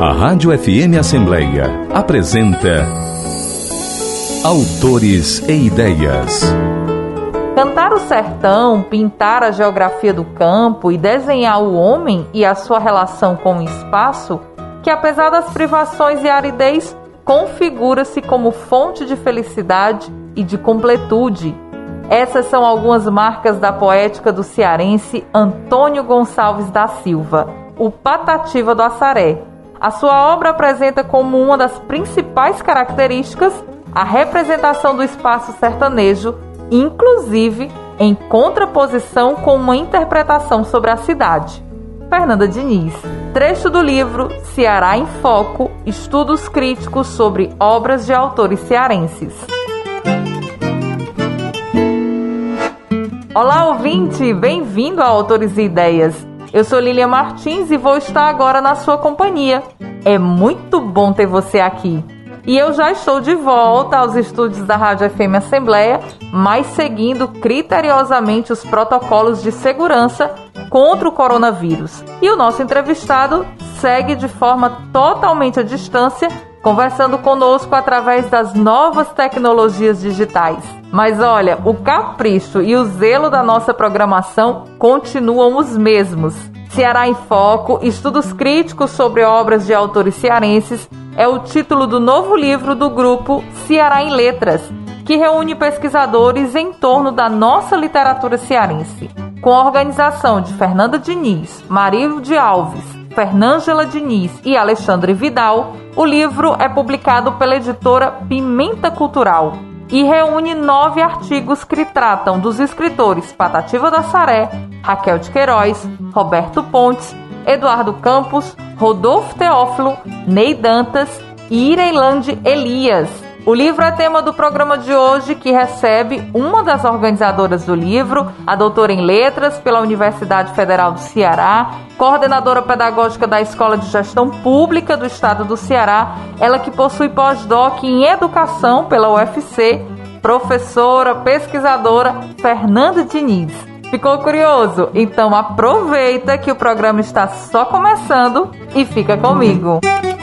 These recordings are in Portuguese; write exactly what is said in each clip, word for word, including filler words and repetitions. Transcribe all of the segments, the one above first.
A Rádio F M Assembleia apresenta Autores e Ideias. Cantar o sertão, pintar a geografia do campo e desenhar o homem e a sua relação com o espaço, que apesar das privações e aridez, configura-se como fonte de felicidade e de completude. Essas são algumas marcas da poética do cearense Antônio Gonçalves da Silva, o Patativa do Assaré. A sua obra apresenta como uma das principais características a representação do espaço sertanejo, inclusive em contraposição com uma interpretação sobre a cidade. Fernanda Diniz. Trecho do livro Ceará em Foco, estudos críticos sobre obras de autores cearenses. Olá, ouvinte! Bem-vindo a Autores e Ideias. Eu sou Lília Martins e vou estar agora na sua companhia. É muito bom ter você aqui. E eu já estou de volta aos estúdios da Rádio F M Assembleia, mas seguindo criteriosamente os protocolos de segurança contra o coronavírus. E o nosso entrevistado segue de forma totalmente à distância, conversando conosco através das novas tecnologias digitais. Mas olha, o capricho e o zelo da nossa programação continuam os mesmos. Ceará em Foco, estudos críticos sobre obras de autores cearenses, é o título do novo livro do grupo Ceará em Letras, que reúne pesquisadores em torno da nossa literatura cearense. Com a organização de Fernanda Diniz, Marilde Alves, Fernângela Diniz e Alexandre Vidal, o livro é publicado pela editora Pimenta Cultural e reúne nove artigos que tratam dos escritores Patativa do Assaré, Raquel de Queiroz, Roberto Pontes, Eduardo Campos, Rodolfo Teófilo, Ney Dantas e Ireilande Elias. O livro é tema do programa de hoje, que recebe uma das organizadoras do livro, a doutora em Letras pela Universidade Federal do Ceará, coordenadora pedagógica da Escola de Gestão Pública do Estado do Ceará, ela que possui pós-doc em Educação pela U F C, professora, pesquisadora Fernanda Diniz. Ficou curioso? Então aproveita que o programa está só começando e fica comigo.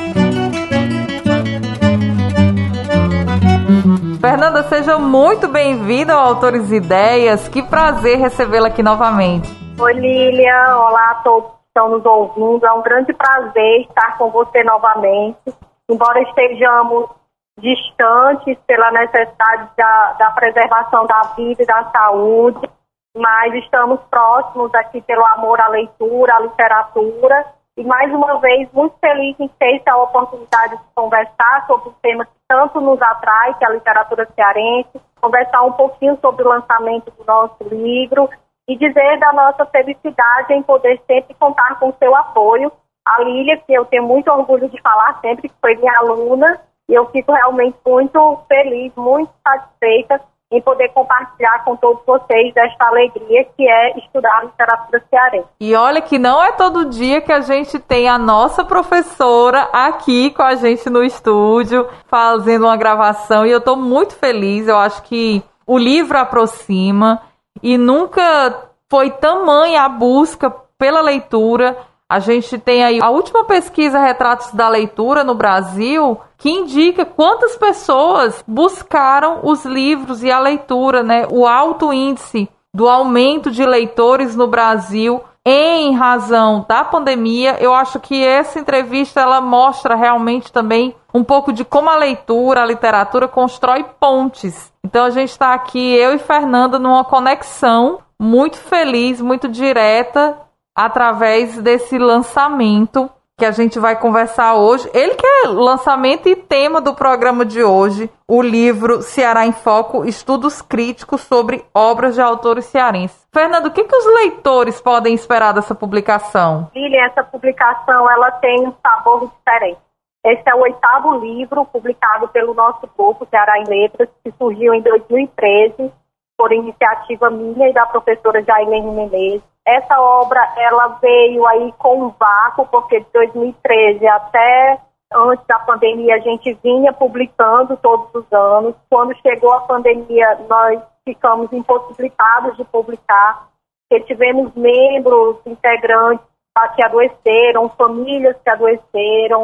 Fernanda, seja muito bem-vinda ao Autores e Ideias. Que prazer recebê-la aqui novamente. Oi, Lília. Olá a todos que estão nos ouvindo. É um grande prazer estar com você novamente. Embora estejamos distantes pela necessidade da, da preservação da vida e da saúde, mas estamos próximos aqui pelo amor à leitura, à literatura. E mais uma vez, muito feliz em ter essa oportunidade de conversar sobre um tema que tanto nos atrai, que é a literatura cearense, conversar um pouquinho sobre o lançamento do nosso livro e dizer da nossa felicidade em poder sempre contar com o seu apoio. A Lília, que eu tenho muito orgulho de falar sempre, que foi minha aluna, e eu fico realmente muito feliz, muito satisfeita em poder compartilhar com todos vocês desta alegria que é estudar a literatura cearense. E olha que não é todo dia que a gente tem a nossa professora aqui com a gente no estúdio, fazendo uma gravação, e eu estou muito feliz. Eu acho que o livro aproxima e nunca foi tamanha a busca pela leitura. A gente tem aí a última pesquisa Retratos da Leitura no Brasil, que indica quantas pessoas buscaram os livros e a leitura, né? O alto índice do aumento de leitores no Brasil em razão da pandemia. Eu acho que essa entrevista ela mostra realmente também um pouco de como a leitura, a literatura constrói pontes. Então a gente está aqui, eu e Fernanda, numa conexão muito feliz, muito direta, através desse lançamento que a gente vai conversar hoje. Ele que é lançamento e tema do programa de hoje, o livro Ceará em Foco, estudos críticos sobre obras de autores cearenses. Fernando, o que, que os leitores podem esperar dessa publicação? Lília, essa publicação ela tem um sabor diferente. Esse é o oitavo livro publicado pelo nosso grupo Ceará em Letras, que surgiu em dois mil e treze, por iniciativa minha e da professora Jailene Menezes. Essa obra, ela veio aí com um vácuo, porque de dois mil e treze até antes da pandemia a gente vinha publicando todos os anos. Quando chegou a pandemia, nós ficamos impossibilitados de publicar, porque tivemos membros, integrantes que adoeceram, famílias que adoeceram,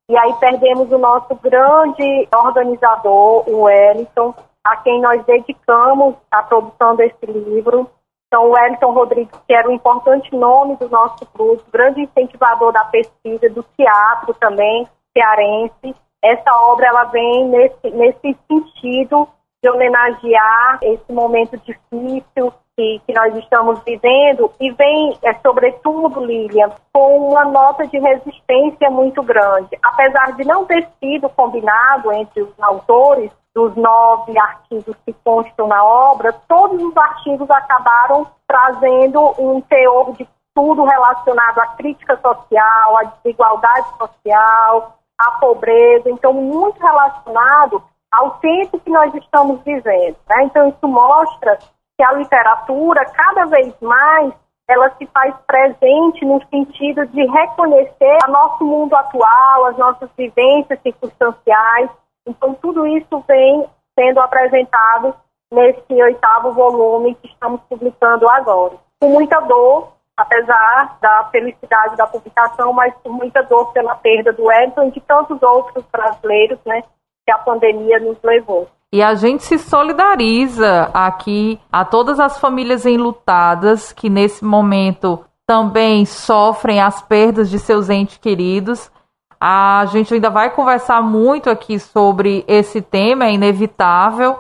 E aí perdemos o nosso grande organizador, o Wellington, a quem nós dedicamos a produção desse livro. Então, o Wellington Rodrigues, que era um importante nome do nosso grupo, grande incentivador da pesquisa, do teatro também, cearense. Essa obra ela vem nesse, nesse sentido de homenagear esse momento difícil que, que nós estamos vivendo e vem, é, sobretudo, Lilian, com uma nota de resistência muito grande. Apesar de não ter sido combinado entre os autores dos nove artigos que constam na obra, todos os artigos acabaram trazendo um teor de tudo relacionado à crítica social, à desigualdade social, à pobreza, então muito relacionado ao tempo que nós estamos vivendo, né? Então isso mostra que a literatura, cada vez mais, ela se faz presente no sentido de reconhecer o nosso mundo atual, as nossas vivências circunstanciais. Então tudo isso vem sendo apresentado nesse oitavo volume que estamos publicando agora. Com muita dor, apesar da felicidade da publicação, mas com muita dor pela perda do Wellington e de tantos outros brasileiros, né, que a pandemia nos levou. E a gente se solidariza aqui a todas as famílias enlutadas que nesse momento também sofrem as perdas de seus entes queridos. A gente ainda vai conversar muito aqui sobre esse tema, é inevitável,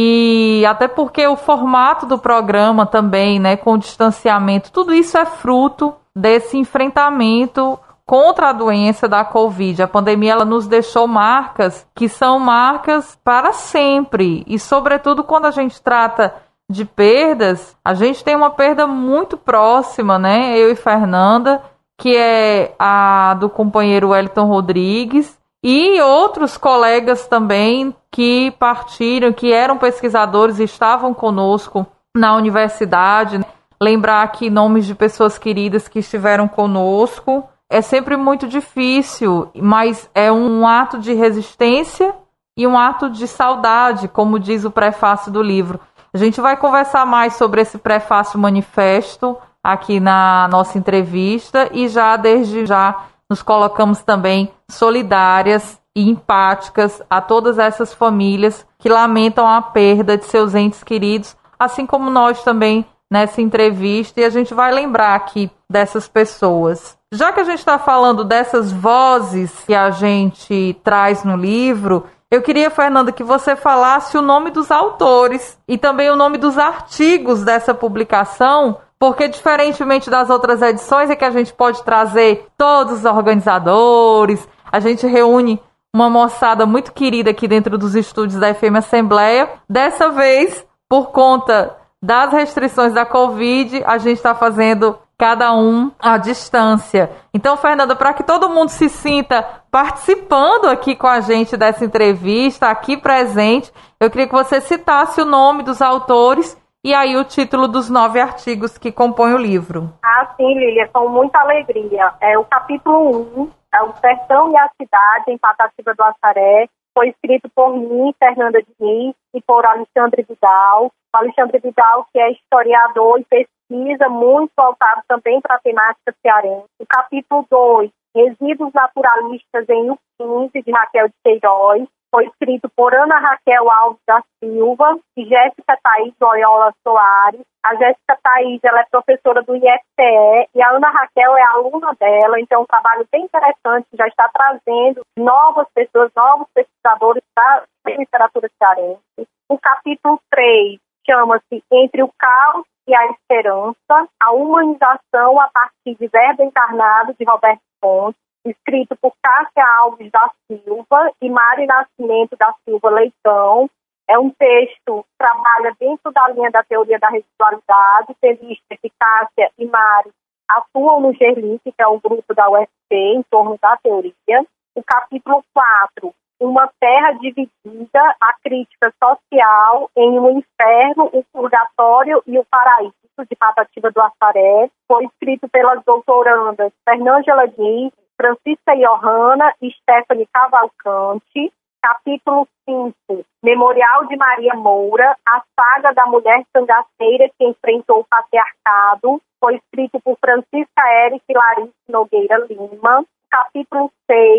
e até porque o formato do programa também, né, com o distanciamento, tudo isso é fruto desse enfrentamento contra a doença da Covid. A pandemia ela nos deixou marcas que são marcas para sempre, e sobretudo quando a gente trata de perdas, a gente tem uma perda muito próxima, né, eu e Fernanda, que é a do companheiro Wellington Rodrigues, e outros colegas também que partiram, que eram pesquisadores e estavam conosco na universidade. Lembrar aqui nomes de pessoas queridas que estiveram conosco. É sempre muito difícil, mas é um ato de resistência e um ato de saudade, como diz o prefácio do livro. A gente vai conversar mais sobre esse prefácio manifesto aqui na nossa entrevista, e já desde já nos colocamos também solidárias e empáticas a todas essas famílias que lamentam a perda de seus entes queridos, assim como nós também nessa entrevista, e a gente vai lembrar aqui dessas pessoas. Já que a gente está falando dessas vozes que a gente traz no livro, eu queria, Fernanda, que você falasse o nome dos autores e também o nome dos artigos dessa publicação, porque diferentemente das outras edições é que a gente pode trazer todos os organizadores, a gente reúne uma moçada muito querida aqui dentro dos estúdios da F M Assembleia. Dessa vez, por conta das restrições da Covid, a gente está fazendo cada um à distância. Então, Fernanda, para que todo mundo se sinta participando aqui com a gente dessa entrevista, aqui presente, eu queria que você citasse o nome dos autores e aí o título dos nove artigos que compõem o livro. Ah, sim, Lília, com muita alegria. É, o capítulo um, é o Sertão e a Cidade, em Patativa do Assaré, foi escrito por mim, Fernanda Diniz, e por Alexandre Vidal. O Alexandre Vidal, que é historiador e pesquisa, muito voltado também para a temática cearense. O capítulo dois, Resíduos Naturalistas em U quinze, de Raquel de Queiroz, foi escrito por Ana Raquel Alves da Silva e Jéssica Thaís Loyola Soares. A Jéssica Thaís, ela é professora do I F C E e a Ana Raquel é aluna dela, então é um trabalho bem interessante, já está trazendo novas pessoas, novos pesquisadores da literatura cearense. O capítulo três chama-se Entre o Caos e a Esperança, a humanização a partir de Verbo Encarnado, de Roberto Pontes, escrito por Cássia Alves da Silva e Mário Nascimento da Silva Leitão. É um texto que trabalha dentro da linha da teoria da residualidade, tendo visto que Cássia e Mário atuam no GERLIC, que é um grupo da U F P, em torno da teoria. O capítulo quatro, Uma Terra Dividida, a crítica social em um inferno, o purgatório e o paraíso, de Patativa do Assaré, foi escrito pelas doutorandas Fernângela Diniz, Francisca Johanna e Stephanie Cavalcante. Capítulo cinco, Memorial de Maria Moura, a saga da mulher cangaceira que enfrentou o patriarcado, foi escrito por Francisca Érica e Larissa Nogueira Lima. Capítulo seis,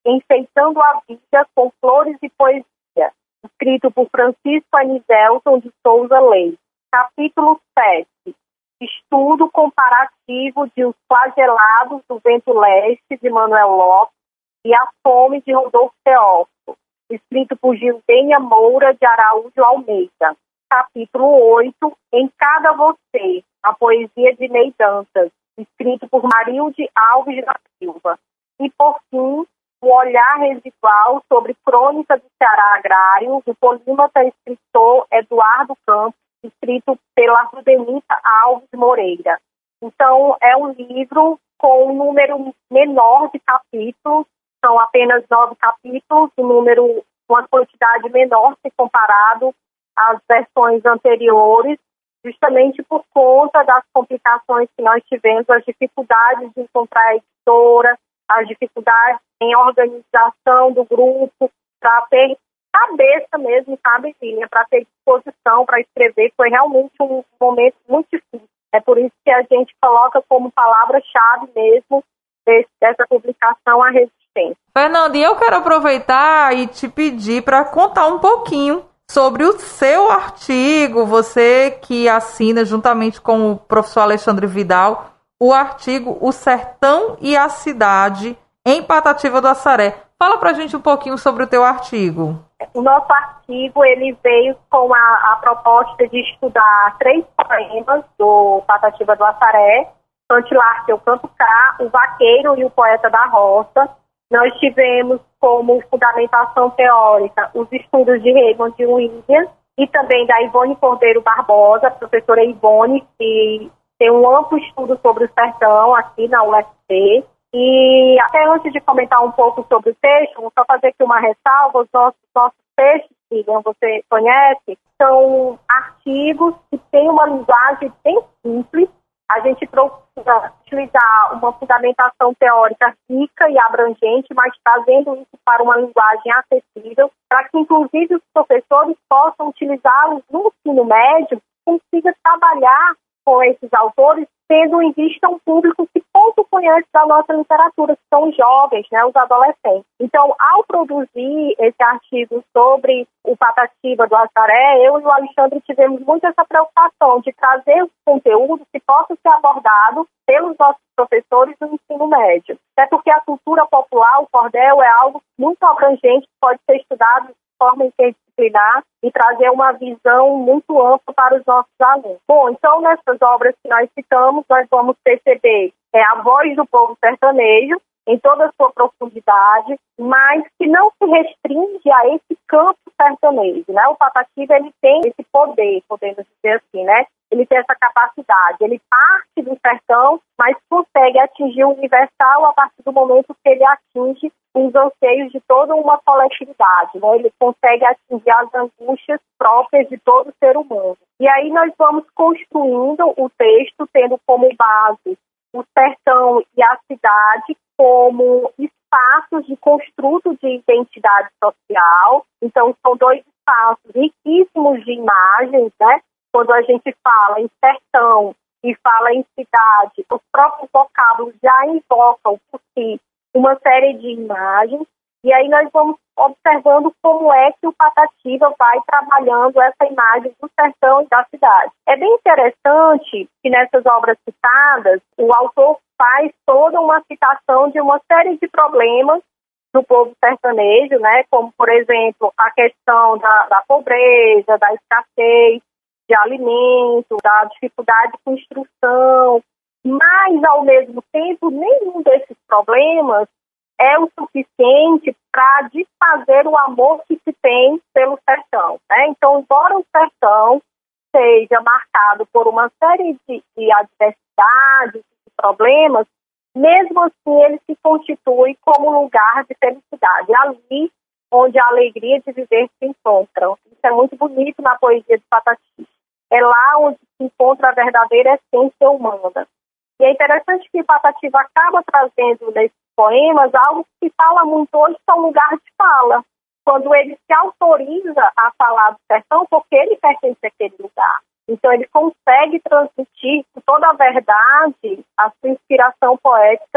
Enfeitando a Vida com Flores e Poesia, escrito por Francisco Aniselton de Souza Leite. Capítulo sete. Estudo comparativo de Os Flagelados do Vento Leste, de Manuel Lopes, e A Fome, de Rodolfo Teófilo, escrito por Gildênia Moura de Araújo Almeida. Capítulo oito. Em Cada Você, a poesia de Ney Dantas, escrito por Marilde Alves da Silva. E, por fim, O Olhar Residual sobre Crônica do Ceará Agrário, do polímata escritor Eduardo Campos, escrito pela Rudenita Alves Moreira. Então, é um livro com um número menor de capítulos, são apenas nove capítulos, um número, uma quantidade menor se comparado às versões anteriores, justamente por conta das complicações que nós tivemos, as dificuldades de encontrar a editora, as dificuldades em organização do grupo, para ter cabeça mesmo, sabe, Lília, para ter disposição para escrever. Foi realmente um momento muito difícil. É por isso que a gente coloca como palavra-chave mesmo desse, dessa publicação a resistência. Fernanda, e eu quero aproveitar e te pedir para contar um pouquinho sobre o seu artigo, você que assina juntamente com o professor Alexandre Vidal, o artigo O Sertão e a Cidade em Patativa do Assaré. Fala pra gente um pouquinho sobre o teu artigo. O nosso artigo, ele veio com a, a proposta de estudar três poemas do Patativa do Assaré, Cantilar Seu Canto Cá, O Vaqueiro e o Poeta da Roça. Nós tivemos como fundamentação teórica os estudos de Raymond Williams e também da Ivone Cordeiro Barbosa, a professora Ivone, que tem um amplo estudo sobre o sertão aqui na U F C. E até antes de comentar um pouco sobre o texto, vou só fazer aqui uma ressalva. Os nossos, nossos textos, que você conhece, são artigos que têm uma linguagem bem simples. A gente procura utilizar uma fundamentação teórica rica e abrangente, mas trazendo isso para uma linguagem acessível, para que inclusive os professores possam utilizá-los no ensino médio, consiga trabalhar com esses autores, tendo em vista um público que pouco conhece da nossa literatura, que são os jovens, né, os adolescentes. Então, ao produzir esse artigo sobre o Patativa do Assaré, eu e o Alexandre tivemos muito essa preocupação de trazer conteúdo que possa ser abordado pelos nossos professores no ensino médio. Até porque a cultura popular, o cordel, é algo muito abrangente, que pode ser estudado de forma interdisciplinar e trazer uma visão muito ampla para os nossos alunos. Bom, então nessas obras que nós citamos, nós vamos perceber é, a voz do povo sertanejo em toda a sua profundidade, mas que não se restringe a esse campo sertanejo, né? O Patativa, ele tem esse poder, podemos dizer assim, né? Ele tem essa capacidade, ele parte do sertão, mas consegue atingir o universal a partir do momento que ele atinge os anseios de toda uma coletividade, né? Ele consegue atingir as angústias próprias de todo ser humano. E aí nós vamos construindo o texto, tendo como base o sertão e a cidade como espaços de construto de identidade social. Então, são dois espaços riquíssimos de imagens, né? Quando a gente fala em sertão e fala em cidade, os próprios vocábulos já invocam por si uma série de imagens, e aí nós vamos observando como é que o Patativa vai trabalhando essa imagem do sertão e da cidade. É bem interessante que nessas obras citadas, o autor faz toda uma citação de uma série de problemas do povo sertanejo, né? Como, por exemplo, a questão da, da pobreza, da escassez de alimento, da dificuldade de construção, mas, ao mesmo tempo, nenhum desses problemas é o suficiente para desfazer o amor que se tem pelo sertão, né? Então, embora o sertão seja marcado por uma série de, de adversidades, de problemas, mesmo assim ele se constitui como lugar de felicidade, ali onde a alegria de viver se encontra. Isso é muito bonito na poesia de Patativa. É lá onde se encontra a verdadeira essência humana. E é interessante que Patativa acaba trazendo nesses poemas algo que se fala muito hoje, que é um lugar de fala. Quando ele se autoriza a falar do sertão, porque ele pertence àquele lugar. Então ele consegue transmitir com toda a verdade a sua inspiração poética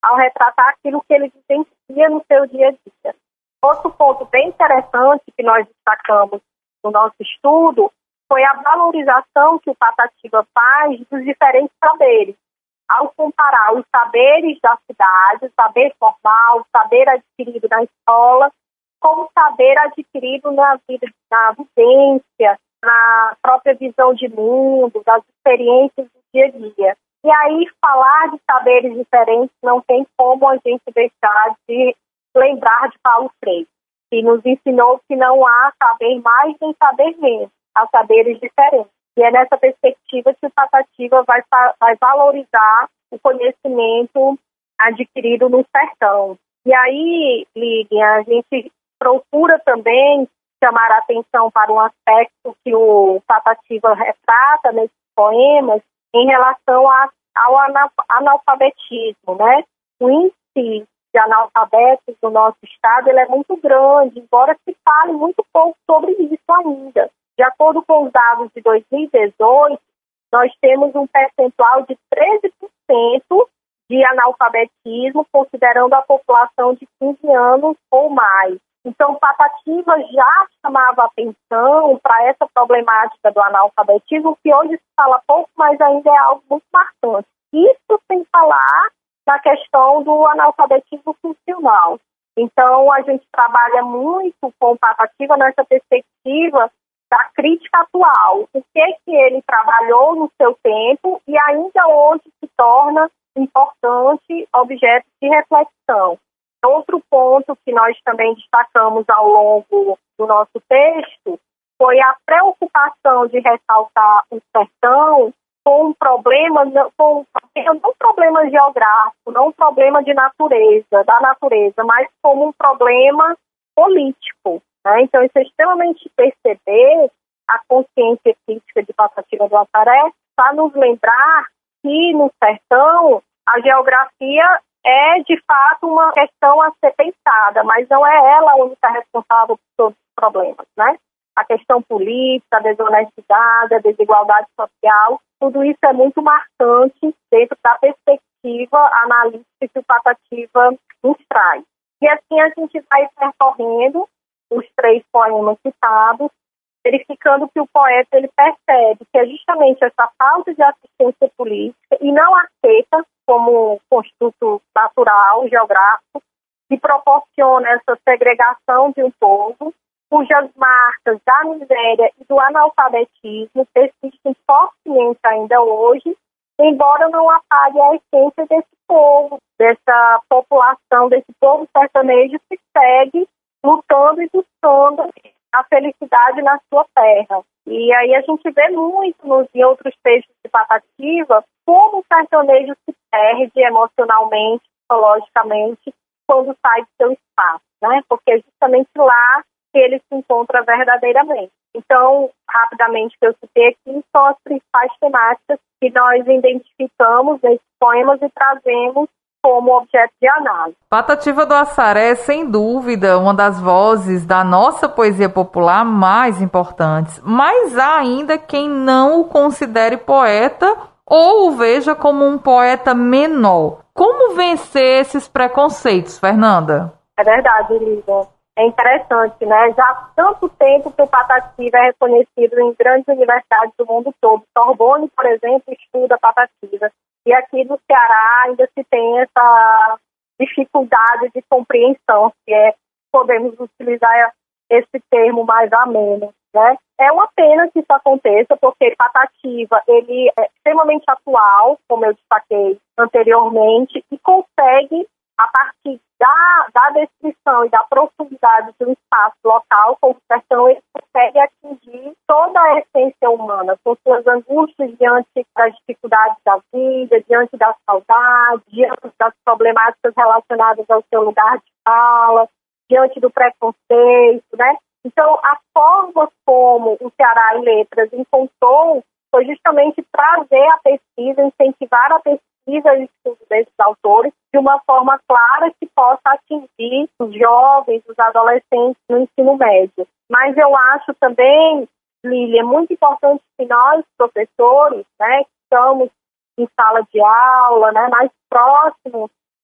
ao retratar aquilo que ele vivencia no seu dia a dia. Outro ponto bem interessante que nós destacamos no nosso estudo foi a valorização que o Patativa faz dos diferentes saberes, ao comparar os saberes da cidade, o saber formal, o saber adquirido na escola, com o saber adquirido na vida, na vivência, na própria visão de mundo, das experiências do dia a dia. E aí, falar de saberes diferentes não tem como a gente deixar de lembrar de Paulo Freire, que nos ensinou que não há saber mais nem saber menos, há saberes diferentes. E é nessa perspectiva que o Patativa vai, vai valorizar o conhecimento adquirido no sertão. E aí, Lívia, a gente procura também chamar a atenção para um aspecto que o Patativa retrata nesses poemas em relação a, ao analfabetismo, né? O índice de analfabetos no nosso estado ele é muito grande, embora se fale muito pouco sobre isso ainda. De acordo com os dados de dois mil e dezoito, nós temos um percentual de treze por cento de analfabetismo, considerando a população de quinze anos ou mais. Então, Patativa já chamava atenção para essa problemática do analfabetismo, que hoje se fala pouco, mas ainda é algo muito marcante. Isso sem falar na questão do analfabetismo funcional. Então, a gente trabalha muito com Patativa nessa perspectiva da crítica atual. O que é que ele trabalhou no seu tempo e ainda hoje se torna importante objeto de reflexão. Outro ponto que nós também destacamos ao longo do nosso texto foi a preocupação de ressaltar o sertão com um problema, com, não um problema geográfico, não um problema de natureza, da natureza, mas como um problema político. Né? Então, isso é extremamente perceber a consciência crítica de Patativa do Assaré para nos lembrar que no sertão a geografia é, de fato, uma questão a ser pensada, mas não é ela a única responsável por todos os problemas, né? A questão política, a desonestidade, a desigualdade social, tudo isso é muito marcante dentro da perspectiva analítica que o Patativa nos traz. E assim a gente vai percorrendo os três poemas citados, verificando que o poeta ele percebe que é justamente essa falta de assistência política e não aceita como construto natural, geográfico, que proporciona essa segregação de um povo, cujas marcas da miséria e do analfabetismo persistem fortemente ainda hoje, embora não apague a essência desse povo, dessa população, desse povo sertanejo que segue lutando e buscando a felicidade na sua terra. E aí a gente vê muito nos, em outros textos de Patativa como o sertanejo se perde emocionalmente, psicologicamente, quando sai do seu espaço, né? Porque é justamente lá que ele se encontra verdadeiramente. Então, rapidamente que eu citei aqui, são as principais temáticas que nós identificamos nesses poemas e trazemos como objeto de análise. Patativa do Assaré é, sem dúvida, uma das vozes da nossa poesia popular mais importantes, mas há ainda quem não o considere poeta ou o veja como um poeta menor. Como vencer esses preconceitos, Fernanda? É verdade, Lívia. É interessante, né? Já há tanto tempo que o Patativa é reconhecido em grandes universidades do mundo todo. Sorbonne, por exemplo, estuda Patativa. E aqui no Ceará ainda se tem essa dificuldade de compreensão, se é, podemos utilizar esse termo mais ameno, né? É uma pena que isso aconteça, porque Patativa, ele é extremamente atual, como eu destaquei anteriormente, e consegue, a partir da, da descrição e da profundidade de um espaço local, como o sertão, ele consegue atingir toda a essência humana, com suas angústias diante das dificuldades da vida, diante da saudade, diante das problemáticas relacionadas ao seu lugar de fala, diante do preconceito, né? Então, a forma como o Ceará em Letras encontrou foi justamente trazer a pesquisa, incentivar a pesquisa e estudo desses autores de uma forma clara que possa atingir os jovens, os adolescentes no ensino médio. Mas eu acho também, Lília, é muito importante que nós, professores, né, que estamos em sala de aula, né, mais próximos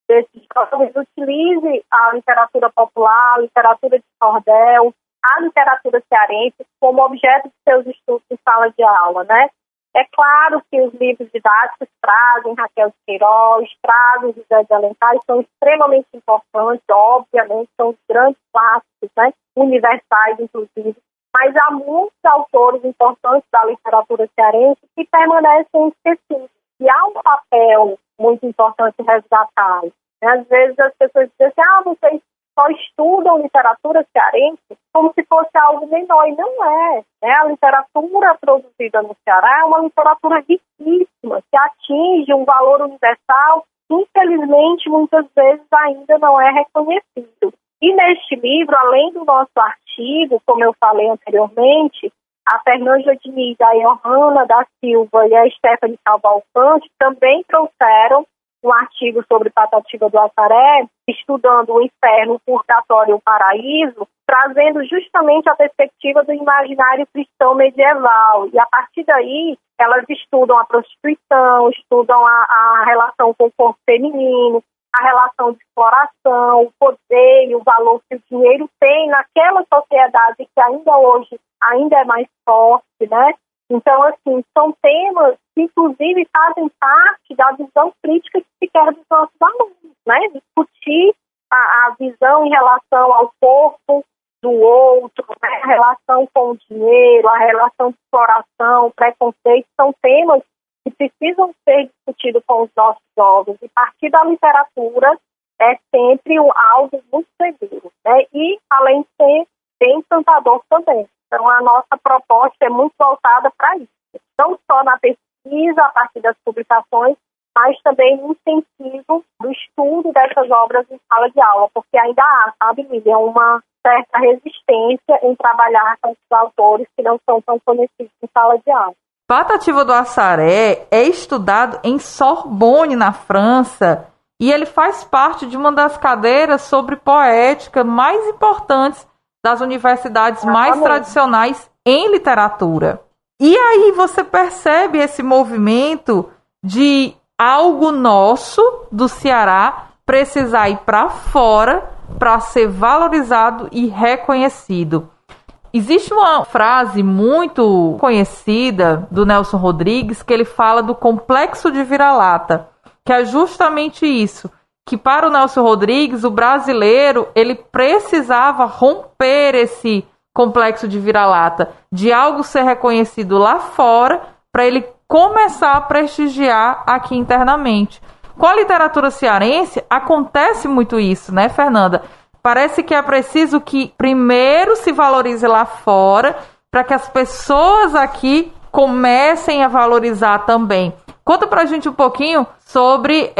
desses jovens utilize a literatura popular, a literatura de cordel, a literatura cearense como objeto de seus estudos em sala de aula, né? É claro que os livros didáticos trazem Raquel de Queiroz, trazem José de Alencar, e são extremamente importantes, obviamente, são grandes clássicos, né? Universais, inclusive, mas há muitos autores importantes da literatura cearense que permanecem esquecidos. E há um papel muito importante resgatá-los. Às vezes as pessoas dizem assim, ah, vocês só estudam literatura cearense como se fosse algo menor, e não é. Né? A literatura produzida no Ceará é uma literatura riquíssima, que atinge um valor universal, que infelizmente muitas vezes ainda não é reconhecido. E neste livro, além do nosso artigo, como eu falei anteriormente, a Fernanda Diniz, a Johanna da Silva e a Stephanie Cavalcante também trouxeram um artigo sobre Patativa do Assaré, estudando o inferno, o purgatório e o paraíso, trazendo justamente a perspectiva do imaginário cristão medieval. E a partir daí, elas estudam a prostituição, estudam a, a relação com o corpo feminino, a relação de exploração, o poder e o valor que o dinheiro tem naquela sociedade que ainda hoje ainda é mais forte, né? Então, assim, são temas que, inclusive, fazem parte da visão crítica que se quer dos nossos alunos, né? Discutir a, a visão em relação ao corpo do outro, né? A relação com o dinheiro, a relação de exploração, preconceito, são temas que precisam ser discutidos com os nossos jovens. E partir da literatura é sempre um, algo muito seguro, né? E, além de ser bem encantador também. Então, a nossa proposta é muito voltada para isso. Não só na pesquisa, a partir das publicações, mas também no incentivo do estudo dessas obras em sala de aula, porque ainda há, sabe, Lívia, uma certa resistência em trabalhar com esses autores que não são tão conhecidos em sala de aula. Patativa do Assaré é estudado em Sorbonne, na França, e ele faz parte de uma das cadeiras sobre poética mais importantes das universidades mais tradicionais em literatura. E aí você percebe esse movimento de algo nosso, do Ceará, precisar ir para fora para ser valorizado e reconhecido. Existe uma frase muito conhecida do Nelson Rodrigues, que ele fala do complexo de vira-lata, que é justamente isso, que para o Nelson Rodrigues, o brasileiro, ele precisava romper esse complexo de vira-lata, de algo ser reconhecido lá fora, para ele começar a prestigiar aqui internamente. Com a literatura cearense, acontece muito isso, né, Fernanda? Parece que é preciso que primeiro se valorize lá fora, para que as pessoas aqui comecem a valorizar também. Conta pra gente um pouquinho sobre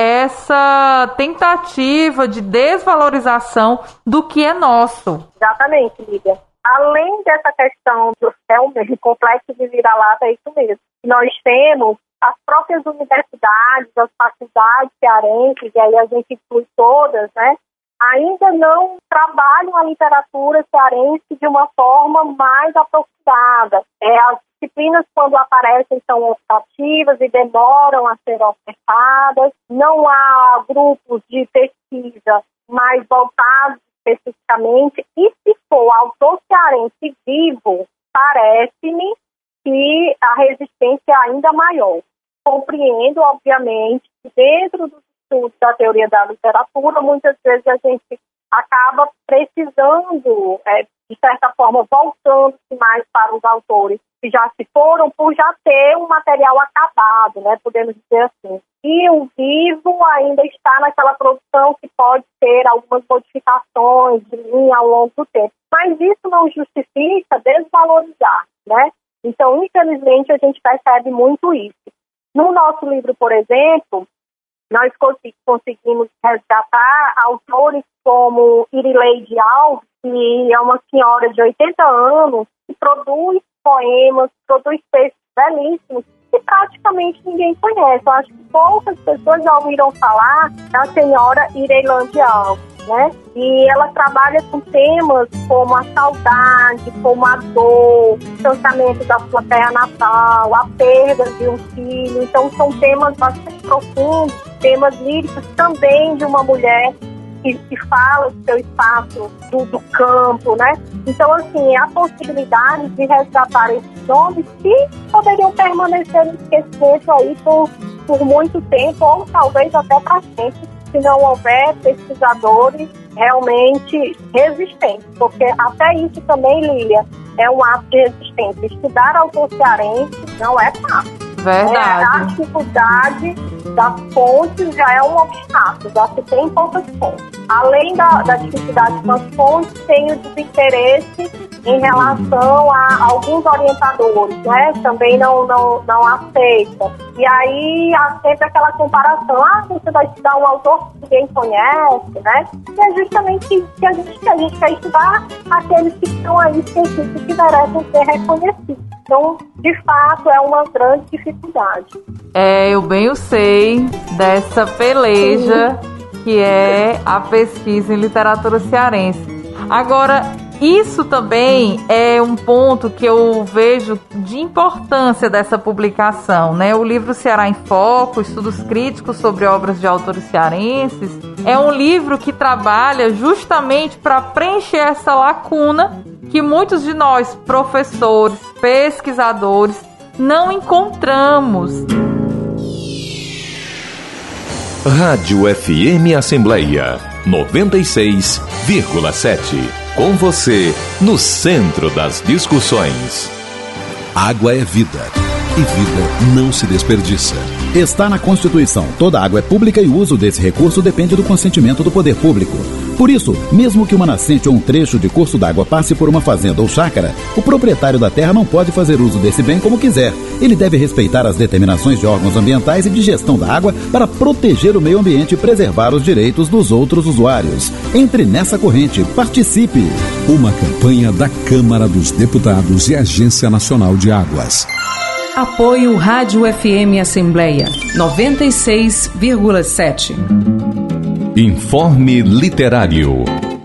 essa tentativa de desvalorização do que é nosso. Exatamente, Lívia. Além dessa questão do realmente complexo de vira-lata, é isso mesmo. Nós temos as próprias universidades, as faculdades cearenses, e aí a gente inclui todas, né? Ainda não trabalham a literatura cearense de uma forma mais aprofundada. É, as disciplinas, quando aparecem, são optativas e demoram a ser ofertadas. Não há grupos de pesquisa mais voltados especificamente. E se for autor cearense vivo, parece-me que a resistência é ainda maior. Compreendo, obviamente, que dentro dos estudos da teoria da literatura, muitas vezes a gente acaba precisando, é, de certa forma, voltando-se mais para os autores que já se foram, por já ter um material acabado, né, podemos dizer assim. E o vivo ainda está naquela produção que pode ter algumas modificações de linha ao longo do tempo. Mas isso não justifica desvalorizar, né? Então, infelizmente, a gente percebe muito isso. No nosso livro, por exemplo, nós conseguimos resgatar autores como Irileide Alves, que é uma senhora de oitenta anos, que produz poemas, produz textos belíssimos, que praticamente ninguém conhece. Eu acho que poucas pessoas já ouviram falar da senhora Irileide Alves, né? E ela trabalha com temas como a saudade, como a dor, o distanciamento da sua terra natal, a perda de um filho. Então, são temas bastante profundos temas líricos também de uma mulher que, que fala do seu espaço do, do campo, né? Então, assim, há possibilidade de resgatar esses nomes que poderiam permanecer no esquecimento aí por, por muito tempo, ou talvez até para sempre, se não houver pesquisadores realmente resistentes, porque até isso também, Lília, é um ato de resistência. Estudar autor cearense não é fácil. Verdade. É, a dificuldade das fontes já é um obstáculo, já se tem poucas fontes. Além da, da dificuldade com as fontes, tem o desinteresse em relação a alguns orientadores, né? Também não, não, não aceitam. E aí há sempre aquela comparação, ah, você vai estudar um autor que ninguém conhece, né? E é justamente que a gente, que a gente quer estudar aqueles que estão aí esquecidos, que merecem ser reconhecidos. Então, de fato, é uma grande dificuldade. É, eu bem o sei dessa peleja Sim. que é a pesquisa em literatura cearense. Agora, isso também é um ponto que eu vejo de importância dessa publicação, né? O livro Ceará em Foco, Estudos Críticos sobre Obras de Autores Cearenses, é um livro que trabalha justamente para preencher essa lacuna que muitos de nós, professores, pesquisadores, não encontramos. Rádio F M Assembleia noventa e seis vírgula sete. Com você, no centro das discussões. Água é vida. E vida não se desperdiça. Está na Constituição. Toda água é pública e o uso desse recurso depende do consentimento do poder público. Por isso, mesmo que uma nascente ou um trecho de curso d'água passe por uma fazenda ou chácara, o proprietário da terra não pode fazer uso desse bem como quiser. Ele deve respeitar as determinações de órgãos ambientais e de gestão da água para proteger o meio ambiente e preservar os direitos dos outros usuários. Entre nessa corrente, participe! Uma campanha da Câmara dos Deputados e Agência Nacional de Águas. Apoio Rádio F M Assembleia noventa e seis vírgula sete. Informe Literário.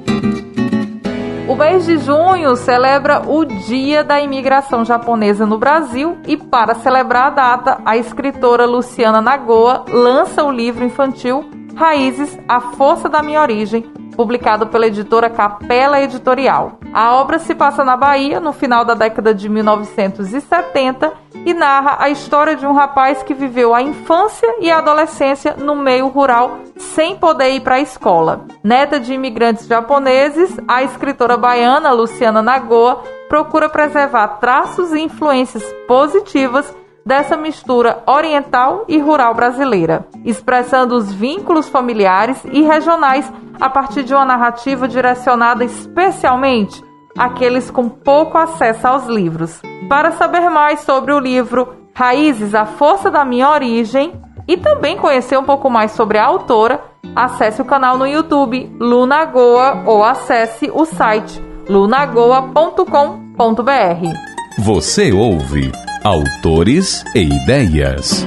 O mês de junho celebra o Dia da Imigração Japonesa no Brasil e, para celebrar a data, a escritora Luciana Nagoa lança o livro infantil Raízes, a Força da Minha Origem, publicado pela editora Capela Editorial. A obra se passa na Bahia, no final da década de mil novecentos e setenta, e narra a história de um rapaz que viveu a infância e a adolescência no meio rural sem poder ir para a escola. Neta de imigrantes japoneses, a escritora baiana Luciana Nagoa procura preservar traços e influências positivas dessa mistura oriental e rural brasileira, expressando os vínculos familiares e regionais a partir de uma narrativa direcionada especialmente àqueles com pouco acesso aos livros. Para saber mais sobre o livro Raízes, a Força da Minha Origem e também conhecer um pouco mais sobre a autora, acesse o canal no YouTube Lu Nagoa ou acesse o site lu nagoa ponto com ponto b r. Você ouve Autores e Ideias.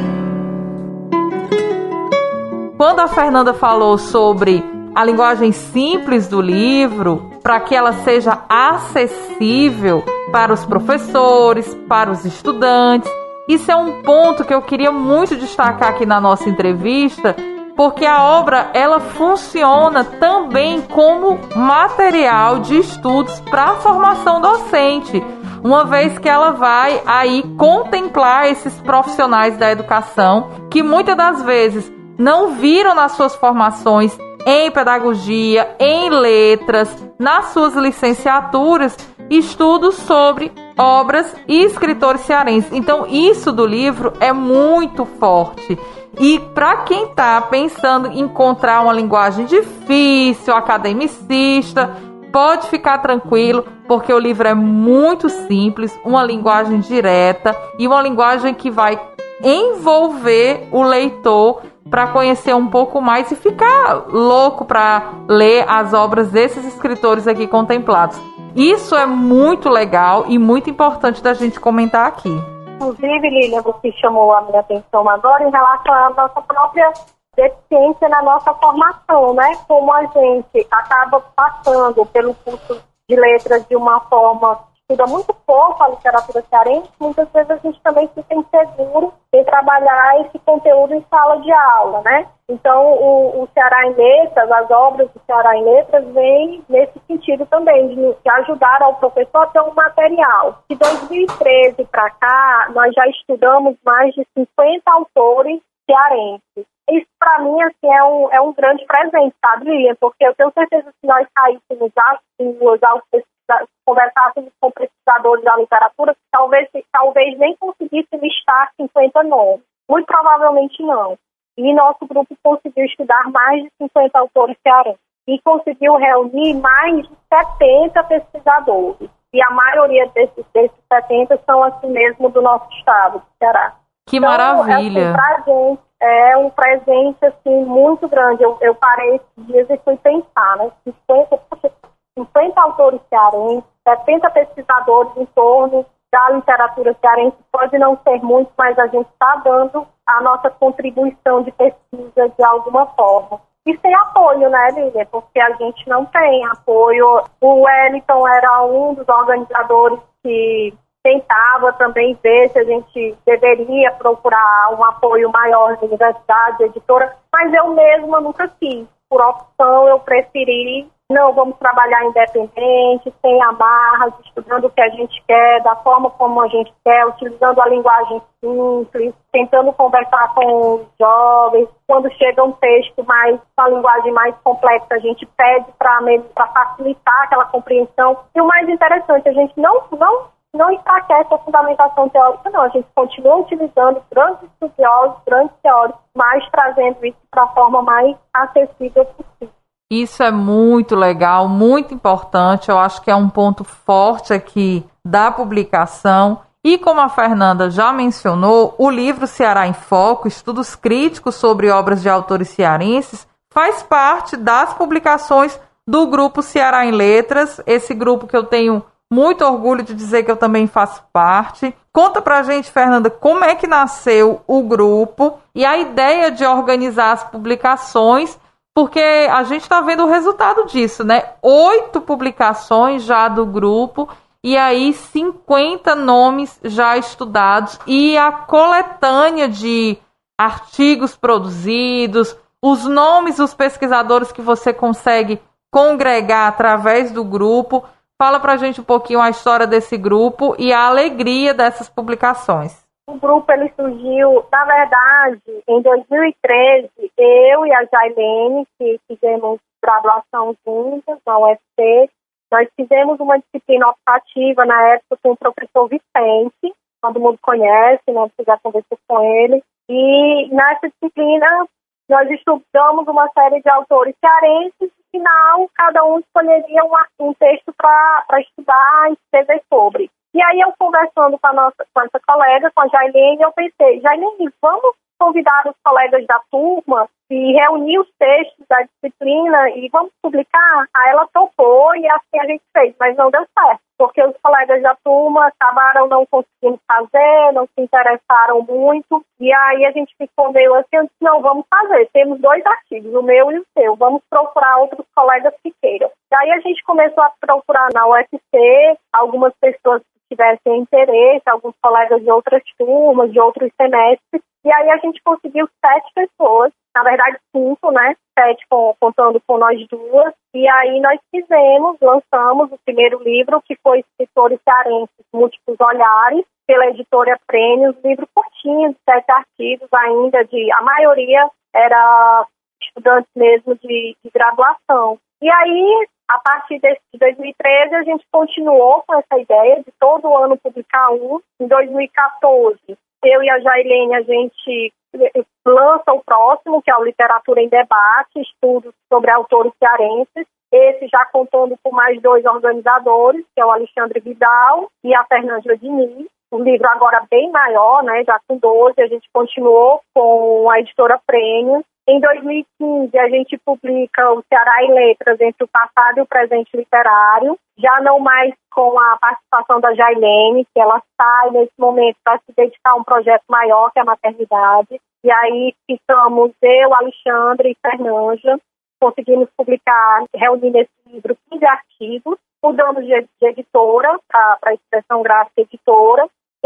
Quando a Fernanda falou sobre a linguagem simples do livro, para que ela seja acessível para os professores, para os estudantes, isso é um ponto que eu queria muito destacar aqui na nossa entrevista, porque a obra ela funciona também como material de estudos para a formação docente, uma vez que ela vai aí contemplar esses profissionais da educação que muitas das vezes não viram nas suas formações em pedagogia, em letras, nas suas licenciaturas, estudos sobre obras e escritores cearenses. Então, isso do livro é muito forte. E para quem está pensando em encontrar uma linguagem difícil, academicista, pode ficar tranquilo, porque o livro é muito simples, uma linguagem direta e uma linguagem que vai envolver o leitor para conhecer um pouco mais e ficar louco para ler as obras desses escritores aqui contemplados. Isso é muito legal e muito importante da gente comentar aqui. Inclusive, Lília, você chamou a minha atenção agora em relação à nossa própria deficiência na nossa formação, né? Como a gente acaba passando pelo curso de letras de uma forma, estuda muito pouco a literatura cearense, muitas vezes a gente também se sente inseguro em trabalhar esse conteúdo em sala de aula, né? Então, o, o Ceará em Letras, as obras do Ceará em Letras vêm nesse sentido também, de, de ajudar ao professor a ter um material. De dois mil e treze para cá, nós já estudamos mais de cinquenta autores cearenses. Isso, para mim, assim, é um, é um grande presente, sabe, Lilian? Porque eu tenho certeza que nós saíssemos aos conversássemos com pesquisadores da literatura, que talvez, talvez nem conseguisse listar cinquenta nomes. Muito provavelmente não. E nosso grupo conseguiu estudar mais de cinquenta autores cearenses. E conseguiu reunir mais de setenta pesquisadores. E a maioria desses, desses setenta são assim mesmo do nosso estado, do Ceará. Que então, maravilha! Assim, pra gente, é um presente assim, muito grande. Eu, eu parei esses dias e fui pensar, né? cinquenta, cinquenta autores cearenses, setenta pesquisadores em torno da literatura cearense. Pode não ser muito, mas a gente está dando a nossa contribuição de pesquisa de alguma forma. E sem apoio, né, Lívia? Porque a gente não tem apoio. O Wellington era um dos organizadores que tentava também ver se a gente deveria procurar um apoio maior de universidade, de editora, mas eu mesma nunca quis. Por opção, eu preferi, não, vamos trabalhar independente, sem amarras, estudando o que a gente quer, da forma como a gente quer, utilizando a linguagem simples, tentando conversar com os jovens. Quando chega um texto mais, com a linguagem mais complexa, a gente pede para facilitar aquela compreensão. E o mais interessante, a gente não, não, não enfraquece a fundamentação teórica, não. A gente continua utilizando grandes estudiosos, grandes teóricos, mas trazendo isso para a forma mais acessível possível. Isso é muito legal, muito importante. Eu acho que é um ponto forte aqui da publicação. E como a Fernanda já mencionou, o livro Ceará em Foco, Estudos Críticos sobre Obras de Autores Cearenses, faz parte das publicações do Grupo Ceará em Letras, esse grupo que eu tenho muito orgulho de dizer que eu também faço parte. Conta pra gente, Fernanda, como é que nasceu o grupo e a ideia de organizar as publicações, porque a gente está vendo o resultado disso, né? Oito publicações já do grupo e aí cinquenta nomes já estudados e a coletânea de artigos produzidos, os nomes dos pesquisadores que você consegue congregar através do grupo. Fala pra gente um pouquinho a história desse grupo e a alegria dessas publicações. O grupo ele surgiu, na verdade, em dois mil e treze, eu e a Jailene, que fizemos graduação juntas na U F C, nós fizemos uma disciplina optativa na época com o professor Vicente, todo mundo conhece, né? Você já conversou com ele. E nessa disciplina nós estudamos uma série de autores cearenses e, no final, cada um escolheria um, um texto para estudar e escrever sobre. E aí eu conversando com a nossa com essa colega, com a Jailene, eu pensei, Jailene, vamos convidar os colegas da turma e reunir os textos da disciplina e vamos publicar? Aí ela topou e assim a gente fez, mas não deu certo, porque os colegas da turma acabaram não conseguindo fazer, não se interessaram muito, e aí a gente ficou meio assim, eu disse, não, vamos fazer, temos dois artigos, o meu e o seu, vamos procurar outros colegas que queiram. E aí a gente começou a procurar na U F C algumas pessoas que tivessem interesse, alguns colegas de outras turmas, de outros semestres, e aí a gente conseguiu sete pessoas, na verdade cinco, né? Sete com, contando com nós duas. E aí nós fizemos, lançamos o primeiro livro, que foi Escritores Cearenses, Múltiplos Olhares, pela editora Prêmios, livro curtinho, de sete artigos ainda, de, a maioria era estudantes mesmo de, de graduação. E aí, a partir desse, de dois mil e treze, a gente continuou com essa ideia de todo ano publicar um. Em dois mil e quatorze, eu e a Jailene, a gente lança o próximo, que é o Literatura em Debate, estudos sobre autores cearenses. Esse já contando com mais dois organizadores, que é o Alexandre Vidal e a Fernanda Diniz. O livro agora bem maior, né, já com doze, a gente continuou com a editora Prêmios. Em dois mil e quinze, a gente publica o Ceará em Letras, entre o passado e o presente literário, já não mais com a participação da Jailene, que ela sai nesse momento para se dedicar a um projeto maior, que é a maternidade. E aí ficamos eu, Alexandre e Fernanda, conseguimos publicar, reunir nesse livro quinze artigos, mudamos de, de editora para a Expressão Gráfica Editora.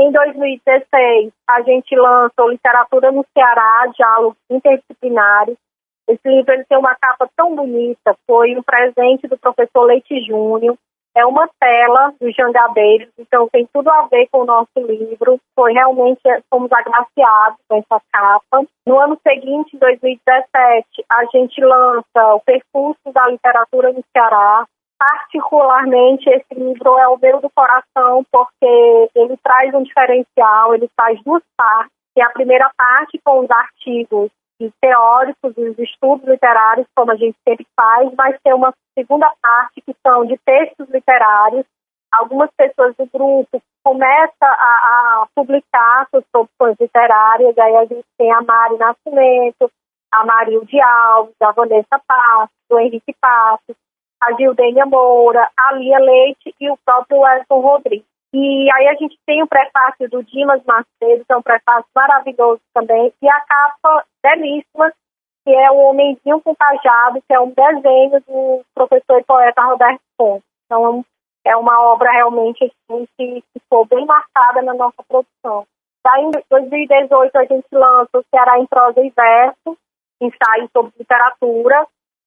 Em dois mil e dezesseis, a gente lança o Literatura no Ceará, Diálogos Interdisciplinares. Esse livro ele tem uma capa tão bonita, foi um presente do professor Leite Júnior. É uma tela dos Jangabeiros, então tem tudo a ver com o nosso livro. Foi realmente, fomos agraciados com essa capa. No ano seguinte, em dois mil e dezessete, a gente lança o Percurso da Literatura no Ceará. Particularmente, esse livro é o meu do coração, porque ele traz um diferencial, ele traz duas partes. Tem a primeira parte com os artigos teóricos, os estudos literários, como a gente sempre faz, mas tem uma segunda parte que são de textos literários. Algumas pessoas do grupo começam a, a publicar suas produções literárias, aí a gente tem a Mari Nascimento, a Marilde Alves, a Vanessa Passos, o Henrique Passos, a Gildênia Moura, a Lia Leite e o próprio Wellington Rodrigues. E aí a gente tem o prefácio do Dimas Macedo, que é um prefácio maravilhoso também, e a capa belíssima, que é o Homenzinho com Cajado, que é um desenho do professor e poeta Roberto Pontes. Então é uma obra realmente assim, que ficou bem marcada na nossa produção. Daí em dois mil e dezoito a gente lança o Ceará em Prosa e Verso, ensaio sobre literatura,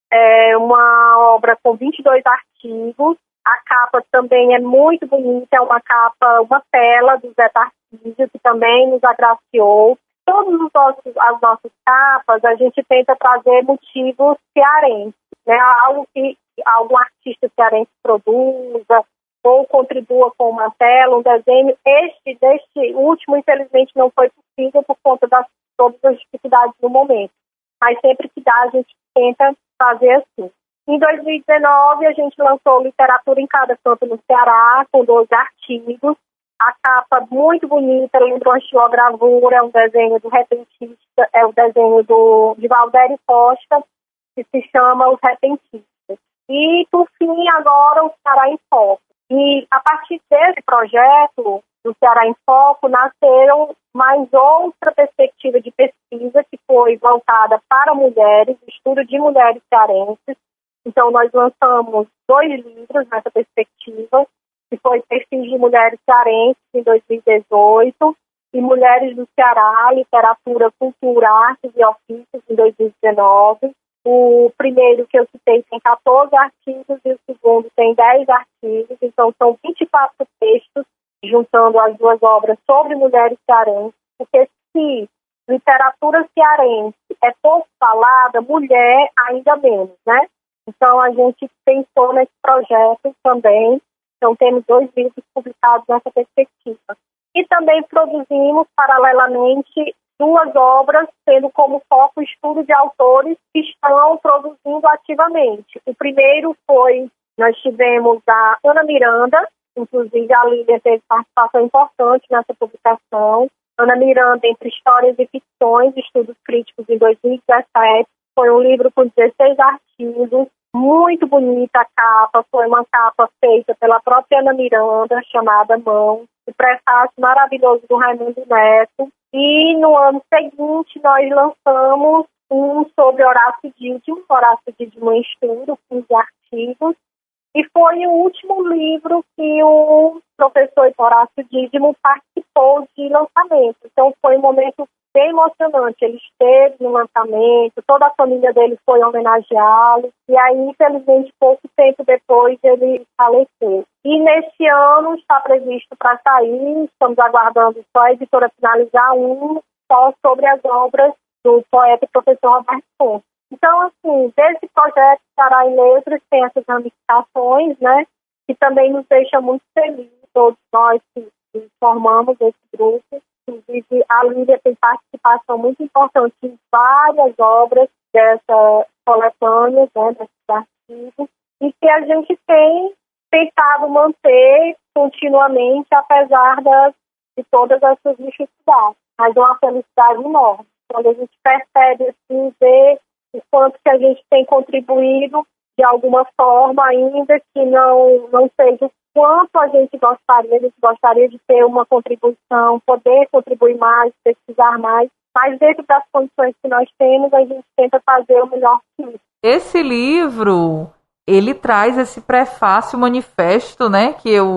é uma obra com vinte e dois artigos. A capa também é muito bonita, é uma capa, uma tela do Zé Tarcísio, que também nos agraciou. Todos os nossos, as nossas capas, a gente tenta trazer motivos cearenses, né? Algo que algum artista cearense produza ou contribua com uma tela, um desenho. Este, deste último, infelizmente, não foi possível por conta das todas as dificuldades do momento. Mas sempre que dá, a gente tenta fazer assim. Em dois mil e dezenove, a gente lançou Literatura em Cada Canto no Ceará, com doze artigos. A capa muito bonita, lembra uma estilogravura, é um desenho do repentista, é o desenho do, de Valdério Costa, que se chama Os Repentistas. E, por fim, agora o Ceará em Foco. E, a partir desse projeto, do Ceará em Foco, nasceu mais outra perspectiva de pesquisa, que foi voltada para mulheres, estudo de mulheres cearenses. Então, nós lançamos dois livros nessa perspectiva, que foi Perfis de Mulheres Cearenses, em dois mil e dezoito, e Mulheres do Ceará, Literatura, Cultura, Artes e Ofícios, em dois mil e dezenove. O primeiro que eu citei tem catorze artigos e o segundo tem dez artigos, então são vinte e quatro textos, juntando as duas obras sobre mulheres cearenses, porque se literatura cearense é pouco falada, mulher ainda menos, né? Então, a gente pensou nesse projeto também. Então, temos dois livros publicados nessa perspectiva. E também produzimos, paralelamente, duas obras, tendo como foco o estudo de autores que estão produzindo ativamente. O primeiro foi, nós tivemos a Ana Miranda, inclusive a Lídia teve participação importante nessa publicação. Ana Miranda, Entre Histórias e Ficções, Estudos Críticos, em dois mil e dezessete. Foi um livro com dezesseis artigos, muito bonita a capa, foi uma capa feita pela própria Ana Miranda, chamada Mão, o prefácio maravilhoso do Raimundo Neto. E no ano seguinte nós lançamos um sobre Horácio Dídimo, Horácio Dídimo em Estudo, quinze artigos, e foi o último livro que o professor Horácio Dídimo participou de lançamento. Então foi um momento bem emocionante. Ele esteve no lançamento, toda a família dele foi homenageá-lo, e aí, infelizmente, pouco tempo depois ele faleceu. E neste ano está previsto para sair, estamos aguardando só a editora finalizar um, só sobre as obras do poeta e professor Roberto Pontes. Então, assim, desse projeto Ceará em Letras tem essas ramificações, né, que também nos deixa muito felizes, todos nós que, que formamos esse grupo. Inclusive, a Lídia tem participação muito importante em várias obras dessa coletânea, né, desses artigos, e que a gente tem tentado manter continuamente, apesar das, de todas essas dificuldades. Mas é uma felicidade enorme. Quando a gente percebe, assim, ver o quanto que a gente tem contribuído de alguma forma, ainda que não, não seja o quanto a gente gostaria, a gente gostaria de ter uma contribuição, poder contribuir mais, pesquisar mais, mas dentro das condições que nós temos, a gente tenta fazer o melhor possível. Esse livro, ele traz esse prefácio manifesto, né, que eu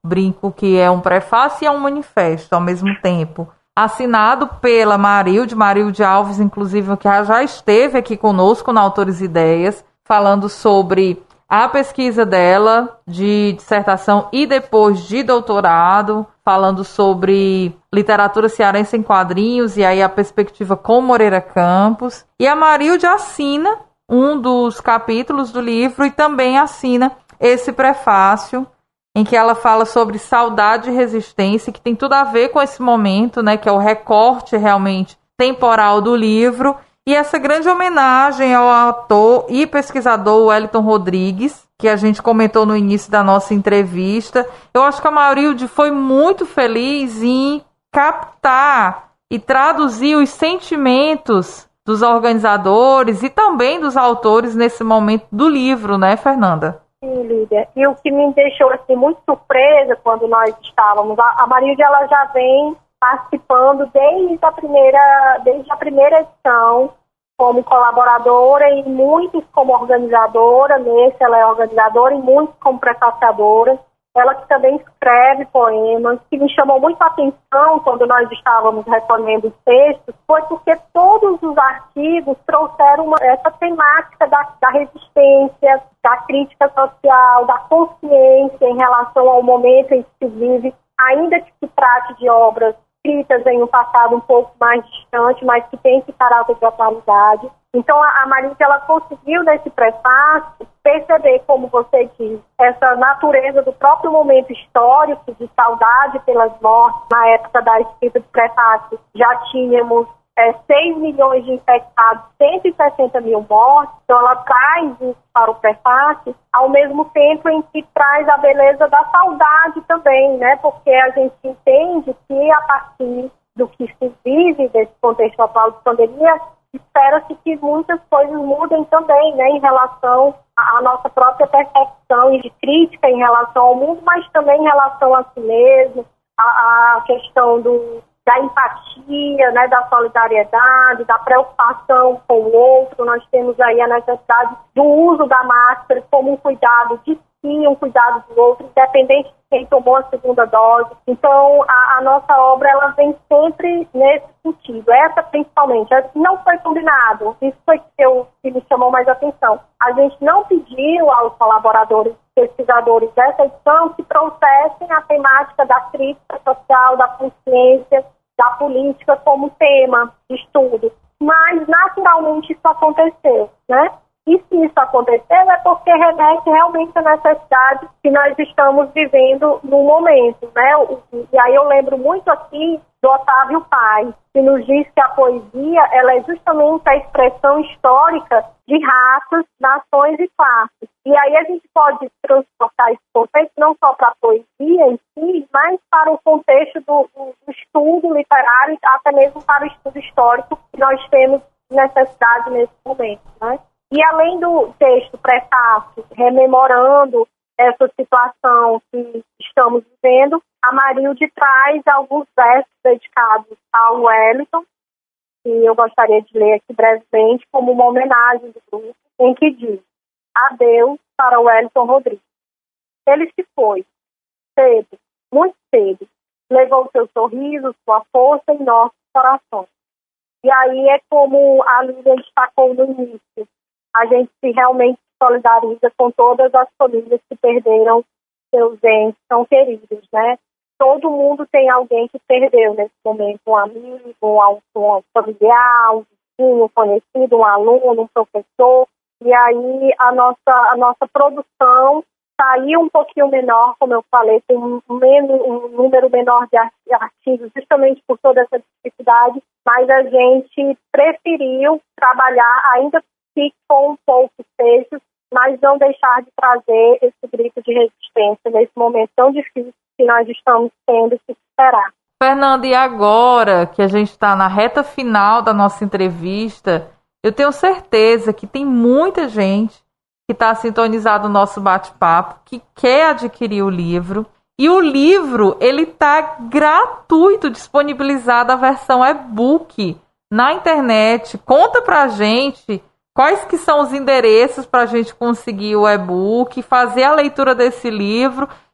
brinco que é um prefácio e é um manifesto ao mesmo tempo. Assinado pela Marilde, Marilde Alves, inclusive, que já esteve aqui conosco na Autores e Ideias, falando sobre a pesquisa dela de dissertação e depois de doutorado, falando sobre literatura cearense em quadrinhos e aí a perspectiva com Moreira Campos. E a Marilde assina um dos capítulos do livro e também assina esse prefácio em que ela fala sobre saudade e resistência, que tem tudo a ver com esse momento, né, que é o recorte realmente temporal do livro, e essa grande homenagem ao autor e pesquisador Wellington Rodrigues, que a gente comentou no início da nossa entrevista. Eu acho que a Marilde foi muito feliz em captar e traduzir os sentimentos dos organizadores e também dos autores nesse momento do livro, né, Fernanda? Sim, Lídia. E o que me deixou assim, muito surpresa quando nós estávamos, a, a Marilde ela já vem participando desde a primeira, desde a primeira edição como colaboradora e muitos como organizadora. Nesse ela é organizadora e muitos como prefaciadora. Ela que também escreve poemas. Que me chamou muito a atenção quando nós estávamos recolhendo os textos foi porque todos os artigos trouxeram uma, essa temática da, da resistência, da crítica social, da consciência em relação ao momento em que se vive, ainda que se trate de obras escritas em um passado um pouco mais distante, mas que tem esse caráter de atualidade. Então, a, a Marilde, ela conseguiu, nesse prefácio, perceber, como você diz, essa natureza do próprio momento histórico, de saudade pelas mortes. Na época da escrita do prefácio, já tínhamos é, seis milhões de infectados, cento e sessenta mil mortes. Então, ela traz isso para o prefácio, ao mesmo tempo em que traz a beleza da saudade também, né? Porque a gente entende que, a partir do que se vive desse contexto atual de pandemia, espera-se que muitas coisas mudem também, né, em relação à nossa própria percepção e de crítica em relação ao mundo, mas também em relação a si mesmo, a, a questão do, da empatia, né, da solidariedade, da preocupação com o outro. Nós temos aí a necessidade do uso da máscara como um cuidado de si, um cuidado do outro, independente de quem tomou a segunda dose. Então, a, a nossa obra, ela vem sempre nesse sentido. Essa, principalmente, não foi combinado. Isso foi que, eu, que me chamou mais atenção. A gente não pediu aos colaboradores, pesquisadores dessa edição que trouxessem a temática da crítica social, da consciência, da política como tema de estudo. Mas, naturalmente, isso aconteceu, né? E se isso aconteceu é porque remete realmente à necessidade que nós estamos vivendo no momento, né? E aí eu lembro muito aqui do Otávio Paz, que nos diz que a poesia ela é justamente a expressão histórica de raças, nações e classes. E aí a gente pode transportar esse conceito não só para a poesia em si, mas para o contexto do, do, do estudo literário, até mesmo para o estudo histórico que nós temos necessidade nesse momento, né? E além do texto prefácio, rememorando essa situação que estamos vivendo, a Marilde traz alguns versos dedicados ao Wellington, que eu gostaria de ler aqui brevemente, como uma homenagem do grupo, em que diz: adeus para o Wellington Rodrigues. Ele se foi, cedo, muito cedo, levou seu sorriso, sua força em nossos corações. E aí é como a Lívia destacou no início, a gente se realmente solidariza com todas as famílias que perderam seus entes tão queridos, né? Todo mundo tem alguém que perdeu nesse momento, um amigo, um, um familiar, um vizinho, um conhecido, um aluno, um professor. E aí a nossa, a nossa produção saiu um pouquinho menor, como eu falei, tem um, um número menor de artigos, justamente por toda essa dificuldade, mas a gente preferiu trabalhar ainda com poucos textos, mas não deixar de trazer esse grito de resistência nesse momento tão difícil que nós estamos tendo que esperar. Fernanda, e agora que a gente está na reta final da nossa entrevista, eu tenho certeza que tem muita gente que está sintonizado no nosso bate-papo, que quer adquirir o livro. E o livro, ele está gratuito, disponibilizado a versão e-book na internet. Conta pra gente quais que são os endereços para a gente conseguir o e-book, fazer a leitura desse livro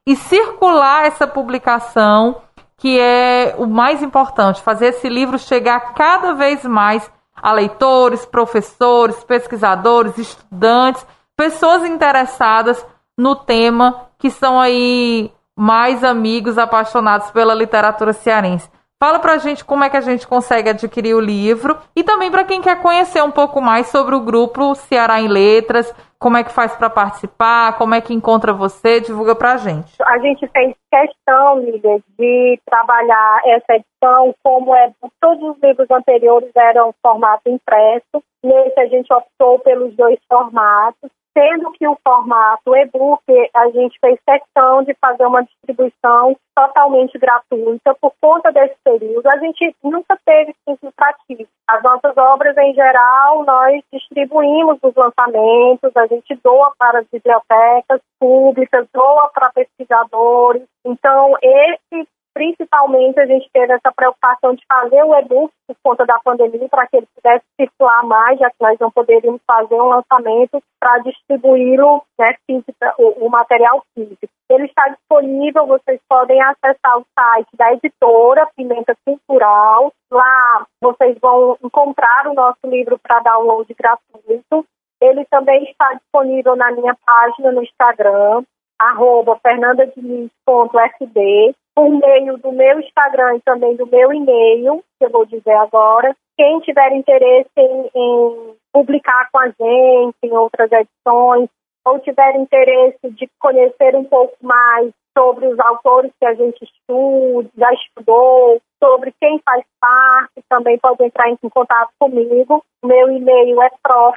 e circular essa publicação, que é o mais importante, fazer esse livro chegar cada vez mais a leitores, professores, pesquisadores, estudantes, pessoas interessadas no tema, que são aí mais amigos apaixonados pela literatura cearense. Fala pra gente como é que a gente consegue adquirir o livro e também para quem quer conhecer um pouco mais sobre o grupo Ceará em Letras, como é que faz para participar, como é que encontra você, divulga pra gente. A gente fez questão, Lídia, de trabalhar essa edição como é, todos os livros anteriores eram formato impresso, nesse a gente optou pelos dois formatos, sendo que o formato e-book a gente fez questão de fazer uma distribuição totalmente gratuita por conta desse período. A gente nunca teve fins lucrativos. As nossas obras, em geral, nós distribuímos os lançamentos, a gente doa para as bibliotecas públicas, doa para pesquisadores. Então, esse principalmente a gente teve essa preocupação de fazer o e-book por conta da pandemia para que ele pudesse circular mais, já que nós não poderíamos fazer um lançamento para distribuí-lo, né, física, o, o material físico. Ele está disponível, vocês podem acessar o site da editora Pimenta Cultural. Lá vocês vão encontrar o nosso livro para download gratuito. Ele também está disponível na minha página no Instagram, arroba fernandadiniz ponto f b, por meio do meu Instagram e também do meu e-mail, que eu vou dizer agora. Quem tiver interesse em, em publicar com a gente em outras edições, ou tiver interesse de conhecer um pouco mais sobre os autores que a gente estuda, já estudou, sobre quem faz parte, também pode entrar em contato comigo. Meu e-mail é prof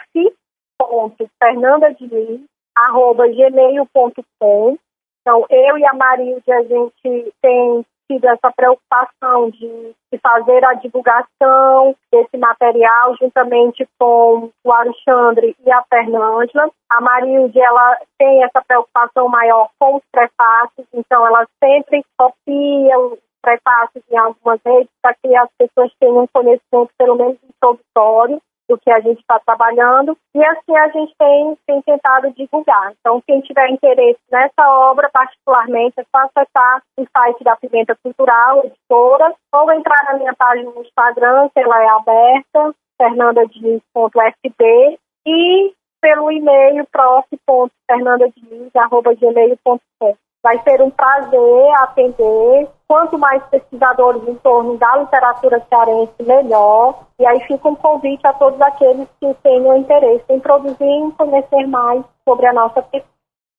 ponto fernandadiniz arroba gmail ponto com. Então, eu e a Marilde, a gente tem tido essa preocupação de, de fazer a divulgação desse material juntamente com o Alexandre e a Fernângela. A Marilde, ela tem essa preocupação maior com os prefácios, então ela sempre copia os prefácios em algumas redes para que as pessoas tenham conhecimento, pelo menos introdutório, do que a gente está trabalhando, e assim a gente tem, tem tentado divulgar. Então, quem tiver interesse nessa obra, particularmente, é só acessar o site da Pimenta Cultural, editora, ou entrar na minha página no Instagram, que ela é aberta, fernandadiniz ponto f b, e pelo e-mail prof ponto fernandadiniz arroba gmail ponto com. Vai ser um prazer atender. Quanto mais pesquisadores em torno da literatura cearense, melhor. E aí fica um convite a todos aqueles que tenham interesse em produzir e conhecer mais sobre a nossa pesquisa.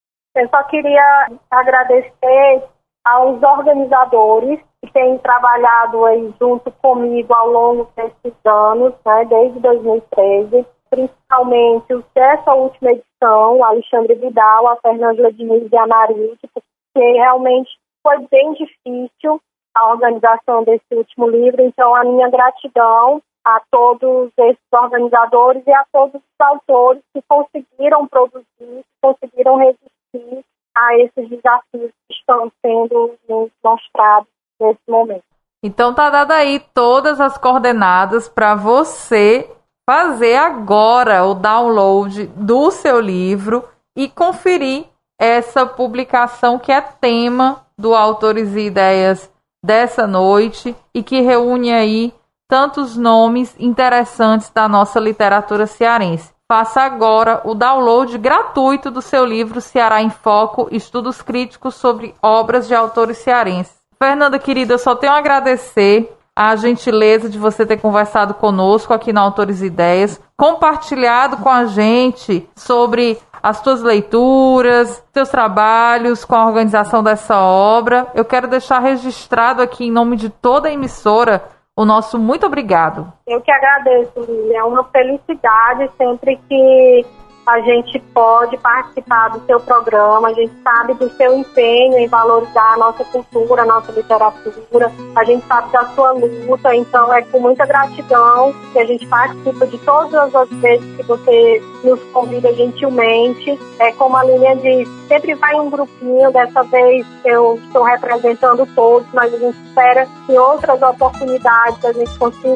Eu só queria agradecer aos organizadores que têm trabalhado aí junto comigo ao longo desses anos, né, desde dois mil e treze, principalmente os dessa última edição, o Alexandre Vidal, a Fernângela Diniz e a Marilde, porque realmente foi bem difícil a organização desse último livro. Então, a minha gratidão a todos esses organizadores e a todos os autores que conseguiram produzir, que conseguiram resistir a esses desafios que estão sendo mostrados nesse momento. Então, tá dado aí todas as coordenadas para você fazer agora o download do seu livro e conferir essa publicação que é tema do Autores e Ideias dessa noite e que reúne aí tantos nomes interessantes da nossa literatura cearense. Faça agora o download gratuito do seu livro Ceará em Foco, Estudos Críticos sobre Obras de Autores Cearenses. Fernanda, querida, eu só tenho a agradecer a gentileza de você ter conversado conosco aqui no Autores e Ideias, compartilhado com a gente sobre as suas leituras, seus trabalhos com a organização dessa obra. Eu quero deixar registrado aqui em nome de toda a emissora o nosso muito obrigado. Eu que agradeço, Lília. É uma felicidade sempre que a gente pode participar do seu programa. A gente sabe do seu empenho em valorizar a nossa cultura, a nossa literatura. A gente sabe da sua luta. Então, é com muita gratidão que a gente participa de todas as vezes que você nos convida gentilmente. É como a Lília disse, sempre vai um grupinho. Dessa vez eu estou representando todos, mas a gente espera que em outras oportunidades a gente consiga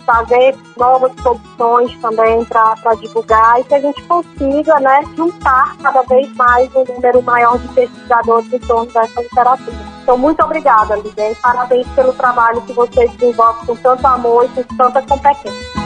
trazer novas produções também para divulgar e que a gente consiga, né, juntar cada vez mais um número maior de pesquisadores em torno dessa literatura. Então, muito obrigada, Lídia, e parabéns pelo trabalho que você desenvolve com tanto amor e com tanta competência.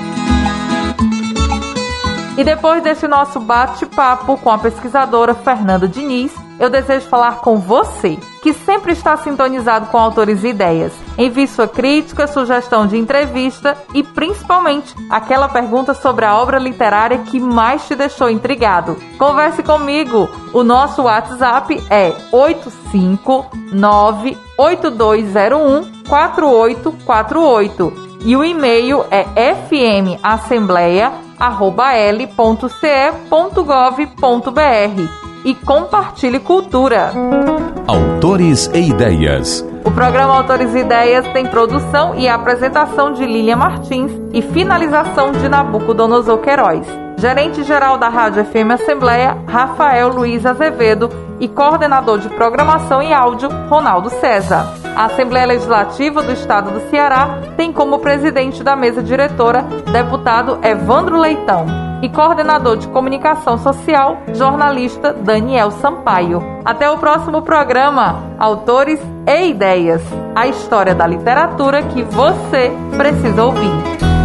E depois desse nosso bate-papo com a pesquisadora Fernanda Diniz, eu desejo falar com você, que sempre está sintonizado com Autores e Ideias. Envie sua crítica, sugestão de entrevista e, principalmente, aquela pergunta sobre a obra literária que mais te deixou intrigado. Converse comigo. O nosso WhatsApp é oito cinco nove, oito dois zero um, quatro oito quatro oito e o e-mail é f m assembleia arroba l ponto c e ponto gov ponto b r e compartilhe cultura. Autores e Ideias. O programa Autores e Ideias tem produção e apresentação de Lilian Martins e finalização de Nabucodonosor Queiroz. Gerente-geral da Rádio F M Assembleia, Rafael Luiz Azevedo, e coordenador de programação e áudio, Ronaldo César. A Assembleia Legislativa do Estado do Ceará tem como presidente da mesa diretora deputado Evandro Leitão e coordenador de comunicação social, jornalista Daniel Sampaio. Até o próximo programa, Autores e Ideias, a história da literatura que você precisa ouvir.